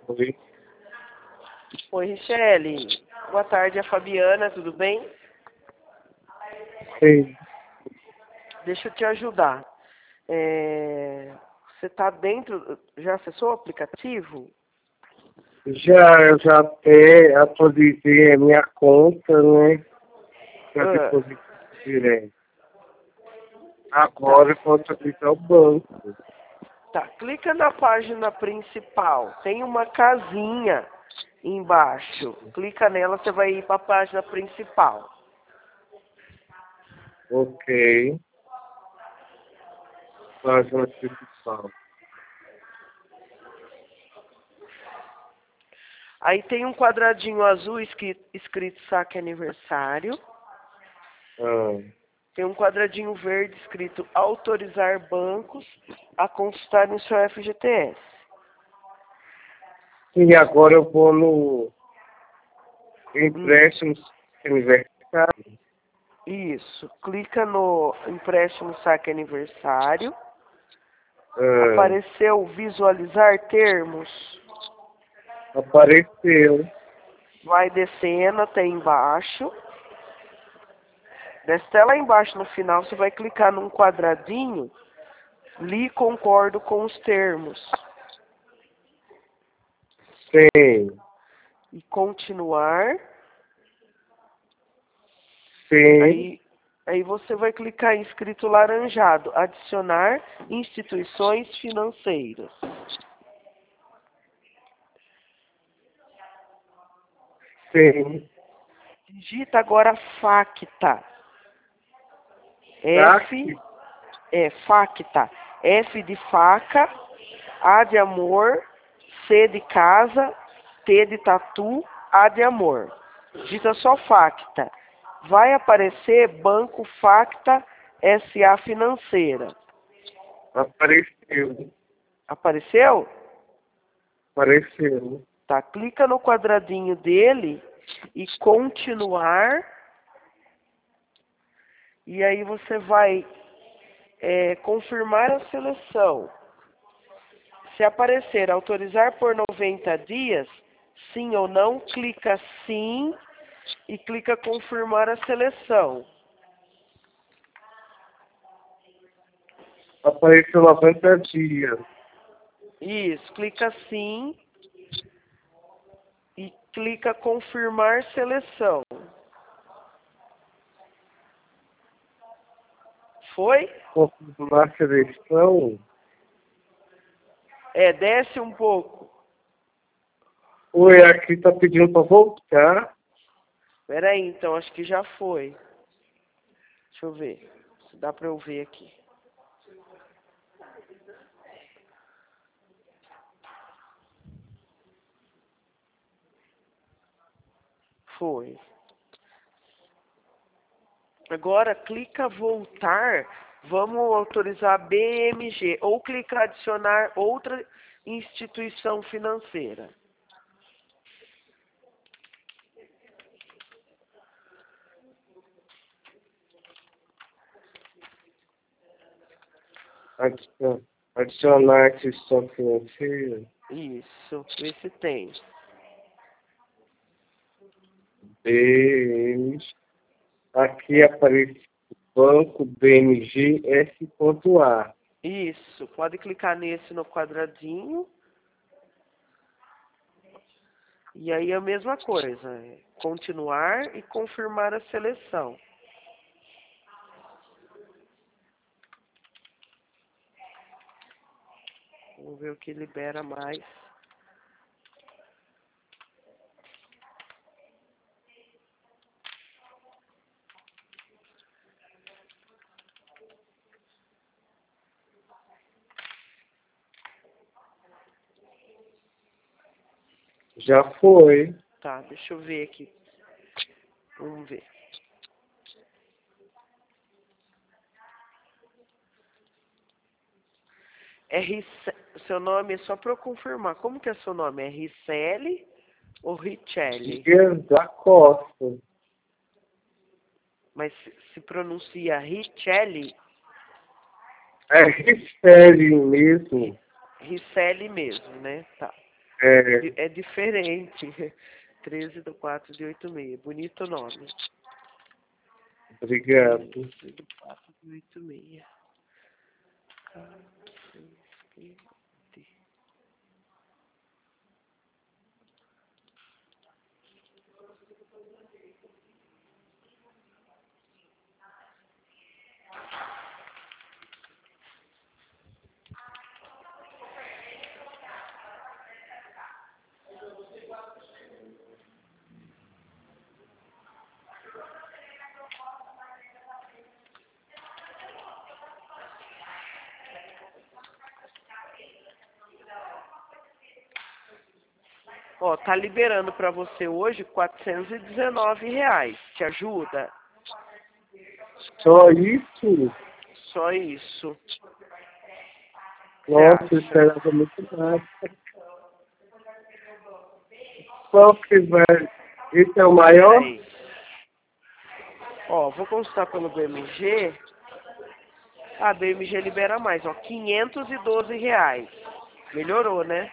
Oi. Oi, Richelle. Boa tarde, é a Fabiana, tudo bem? Sim. Deixa eu te ajudar. Você está dentro, já acessou o aplicativo? Eu já até atualizei a minha conta, né? Para depositar direto. Agora eu posso aplicar o banco. Tá, clica na página principal. Tem uma casinha embaixo. Clica nela, você vai ir para a página principal. Ok. Página principal. Aí tem um quadradinho azul escrito saque aniversário. Ah. Tem um quadradinho verde escrito autorizar bancos a consultarem o seu FGTS. E agora eu vou no empréstimos aniversário. Isso. Clica no empréstimo saque aniversário. Ah. Apareceu visualizar termos. Apareceu. Vai descendo até embaixo. Desce até lá embaixo no final, você vai clicar num quadradinho. Li concordo com os termos. Sim. E continuar. Sim. Aí você vai clicar em escrito laranjado, adicionar instituições financeiras. Sim. Digita agora FACTA. FACTA. F de faca, A de amor, C de casa, T de tatu, A de amor. Digita só FACTA. Vai aparecer Banco Facta SA Financeira. Apareceu. Apareceu? Apareceu. Tá, clica no quadradinho dele e continuar. E aí você vai confirmar a seleção. Se aparecer autorizar por 90 dias, sim ou não, clica sim e clica confirmar a seleção. Apareceu 90 dias. Isso, clica sim e clica confirmar seleção. Foi? Confirmar seleção. Desce um pouco. Oi, aqui tá pedindo para voltar. Espera aí, então, acho que já foi. Deixa eu ver. Se dá para eu ver aqui. Foi. Agora, clica voltar. Vamos autorizar BMG. Ou clicar adicionar outra instituição financeira. Adicionar aquisição financeira. Isso. Vê se tem. Aqui aparece Banco BMG S.A. Isso. Pode clicar nesse no quadradinho. E aí a mesma coisa. Continuar e confirmar a seleção. Vamos ver o que libera mais. Já foi. Tá, deixa eu ver aqui. Vamos ver. Seu nome é só para eu confirmar. Como que é seu nome? É Richelle ou Richelle? Dias da Costa. Mas se pronuncia Richelle? É Richelle mesmo. Richelle mesmo, né? Tá. É, É diferente. 13/4/86. Bonito nome. obrigado. 13/4/86. KCCD. Ó, tá liberando para você hoje R$ 419. Te ajuda? Só isso? Só isso. Nossa, eu acha? esperava muito mais. Qual que vai... Esse é o maior? Peraí. Ó, vou consultar pelo BMG. A BMG libera mais, ó. R$ 512. Melhorou, né?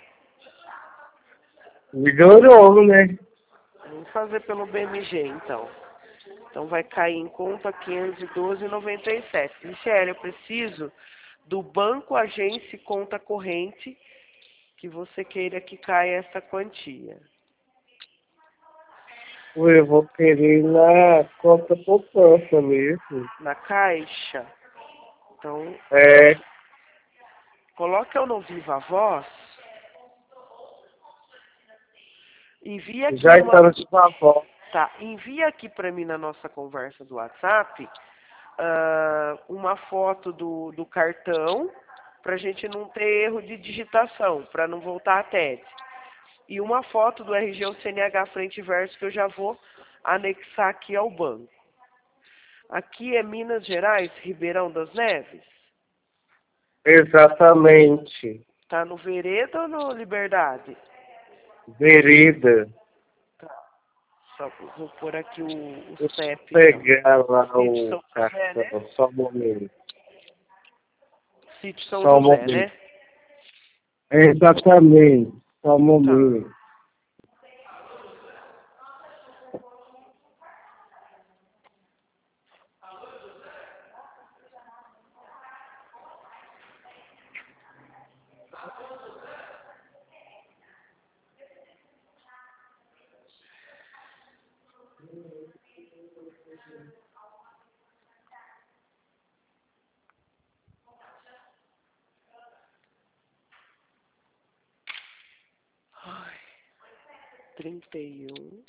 Melhorou, né? Vamos fazer pelo BMG, então. Então vai cair em conta 512,97. Michele, eu preciso do banco, agência e conta corrente que você queira que caia essa quantia. Eu vou querer ir na conta poupança mesmo. Na caixa. Então, É, coloca eu no Viva Voz. Envia aqui já está no favor. Tá, envia aqui para mim na nossa conversa do WhatsApp uma foto do cartão para a gente não ter erro de digitação, para não voltar a TED. E uma foto do RG ou CNH frente e verso que eu já vou anexar aqui ao banco. Aqui é Minas Gerais, Ribeirão das Neves? Exatamente. Tá no Vereda ou no Liberdade? Vereda. Só vou pôr aqui o Deixa eu CEP, então. pegar lá Sítio o São José, né? cartão. Só um momento. Sítio São Só um José, momento. né? Exatamente. Só um Tá. momento. Ai, 31,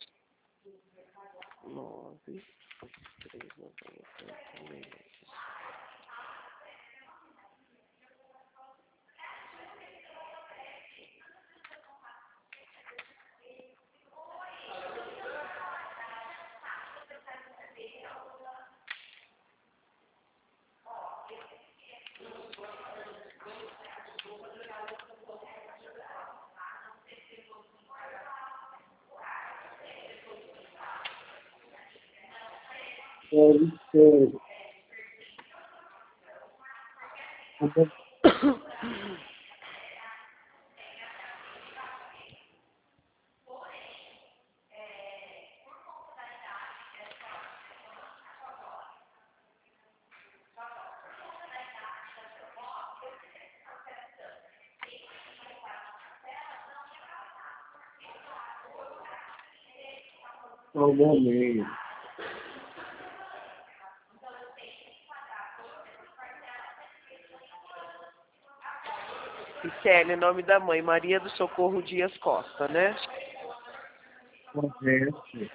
9, 3, 98. Pode ser. Só um momento. Michele, nome da mãe, Maria do Socorro Dias Costa, né? Correto.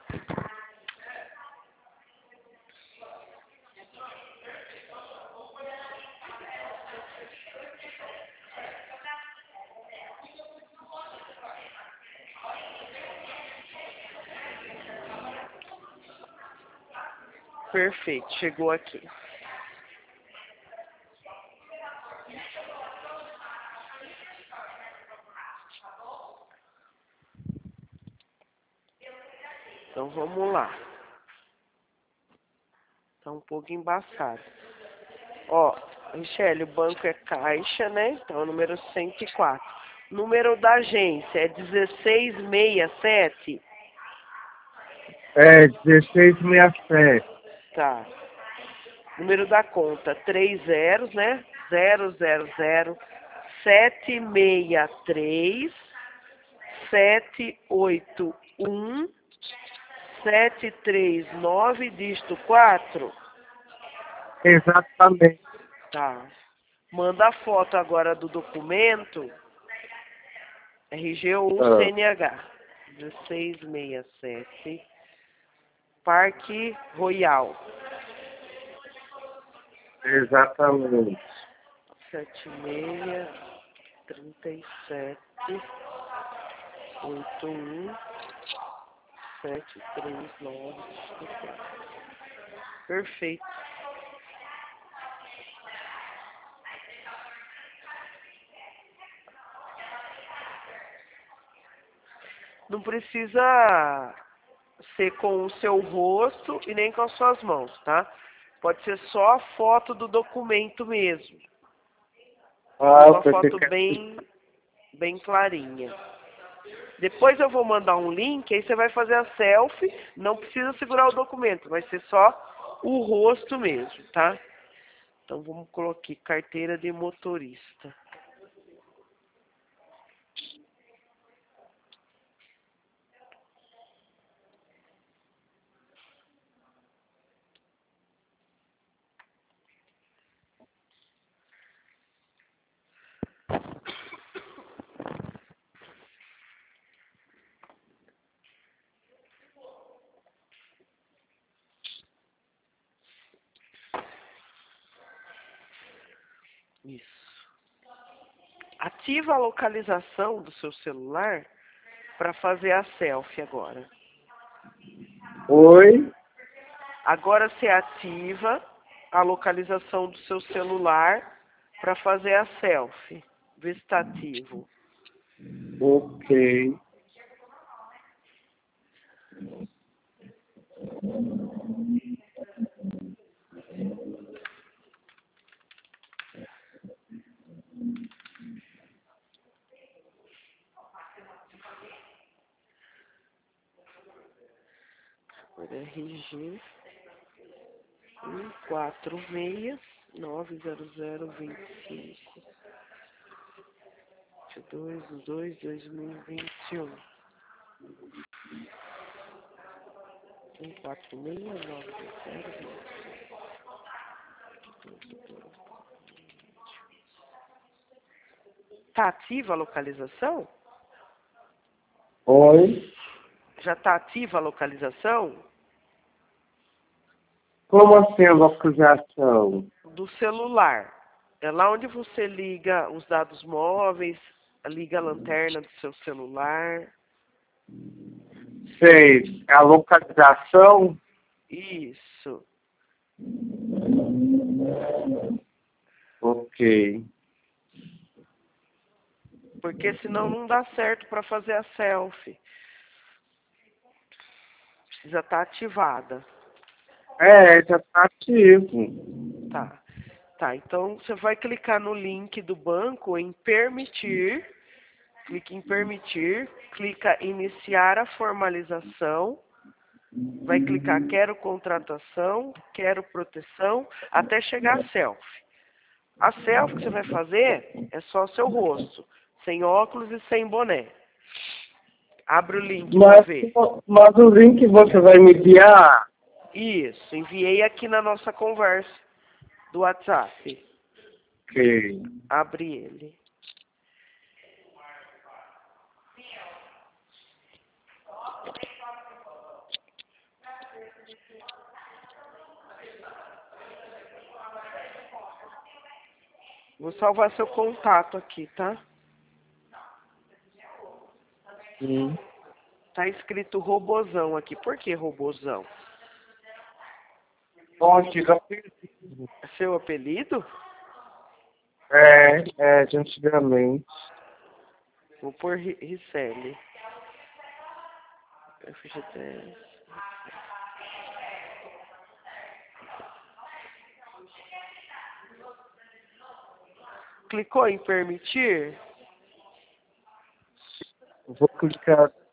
Perfeito, chegou aqui. Então vamos lá. Tá um pouco embaçado. Ó, Michele, o banco é Caixa, né? Então, o número 104. Número da agência é 1667. É 1667. Tá. Número da conta, 3 zeros, né? 000 763 781 739, dígito 4. Exatamente. Tá. Manda a foto agora do documento RG1 Ah, CNH 1667 Parque Royal exatamente. 7637 81 739. Perfeito. Não precisa ser com o seu rosto e nem com as suas mãos, tá? Pode ser só a foto do documento mesmo. Ah, Uma eu pensei foto que bem clarinha. Depois eu vou mandar um link, aí você vai fazer a selfie. Não precisa segurar o documento, vai ser só o rosto mesmo, tá? Então vamos colocar aqui, carteira de motorista. Isso. Ativa a localização do seu celular para fazer a selfie agora. Oi? Agora você ativa a localização do seu celular para fazer a selfie. Vê se está ativo. Ok. RG 146 90025 22/2/2021 146 90025. Tá ativa a localização? Oi? Já está ativa a localização? Como assim a localização? Do celular. É lá onde você liga os dados móveis, liga a lanterna do seu celular. Sei. A localização? Isso. Ok. Porque senão não dá certo para fazer a selfie. Precisa estar ativada. É, já está ativo. Tá. Tá, então você vai clicar no link do banco em permitir. Clique em permitir. Clica em iniciar a formalização. Vai clicar quero contratação, quero proteção, até chegar a selfie. A selfie que você vai fazer é só seu rosto, sem óculos e sem boné. Abre o link para ver. Mas o link você vai me enviar? Isso, enviei aqui na nossa conversa do WhatsApp. Ok. Abre ele. Vou salvar seu contato aqui, tá? Sim. Tá escrito robozão aqui. Por que robozão? Antigo apelido. É seu apelido? De antigamente. Vou pôr Ricelli. FGTS. Clicou em permitir? Vou clicar